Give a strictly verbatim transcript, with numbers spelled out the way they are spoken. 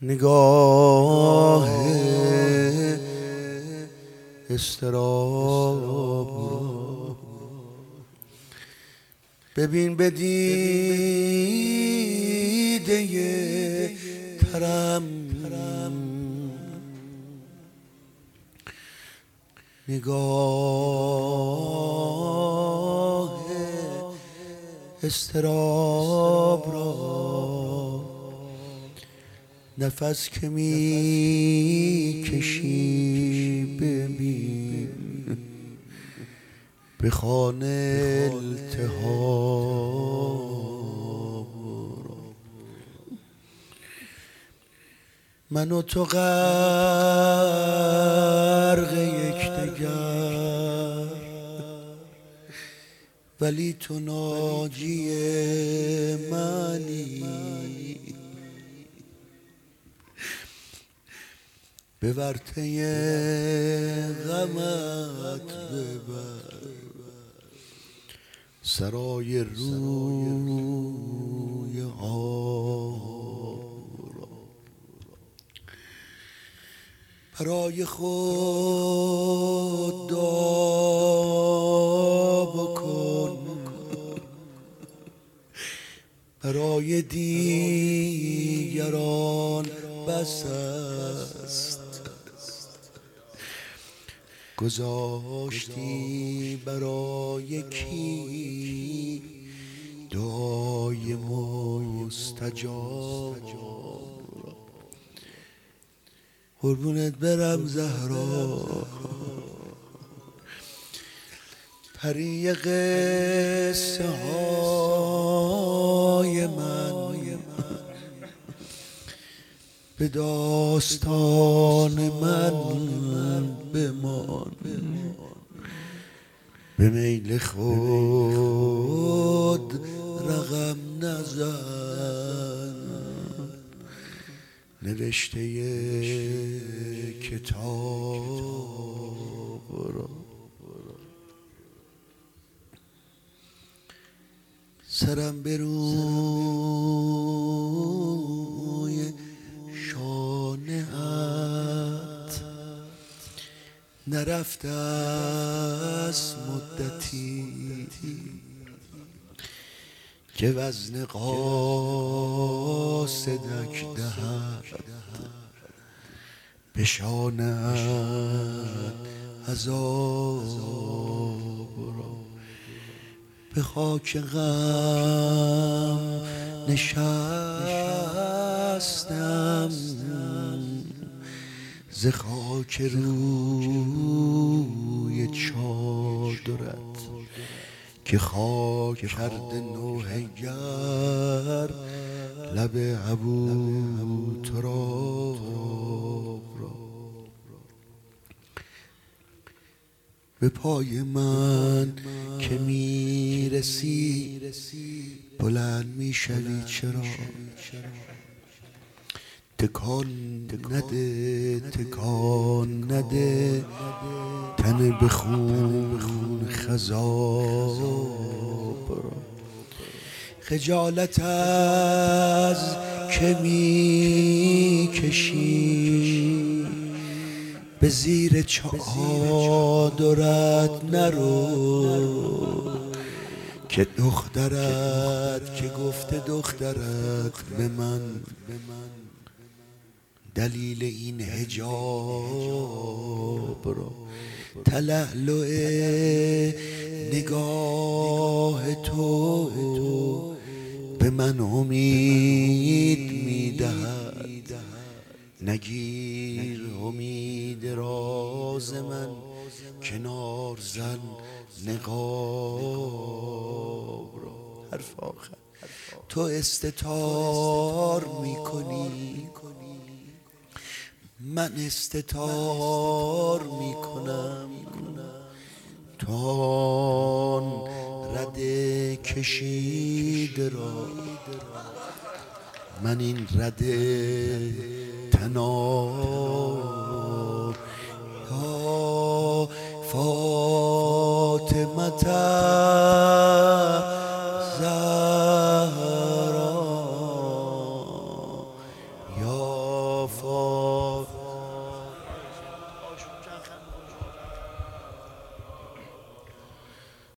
نگاه استراب را ببین به دیده ترم، نگاه استراب را، نفس که می کشی ببین به خانه التهاب را. من و تو غرق یکدیگر، ولی تو ناجی منی. به ورطه غمت ببر سرای روی آب را. برای خود دعا بکن، برای دیگران بس است. گذاشتی برای کی دعای مستجاب؟ قربونت برم زهرا، پری قصه های من به داستان من بمان. به میل خود رقم نزن، نوشته کتاب را. سرم به روی شانه‌ات نرفته از مدتی که وزن قاصدک دهد به شانه‌ات عذاب را. به خاک غم نشستم ز خاک روی چادرت که خاک کرده نوحه گر لب ابو تراب را. به پای من که میرسی بلند میشوی چرا؟ تکان نده تکان نده تن به خون خضاب را. خجالت از که میکشی به زیر چادرت نرو، که دخترت که گفته دخترت به من دلیل این حجاب را. تلألؤ نگاه تو به من امید میدهد، نگیر امید راز من کنار زن نقاب را. حرف آخر. تو استتار میکنی، من استتار میکنم. تان رد کشیده را، من این رد تناب. یا فاطمه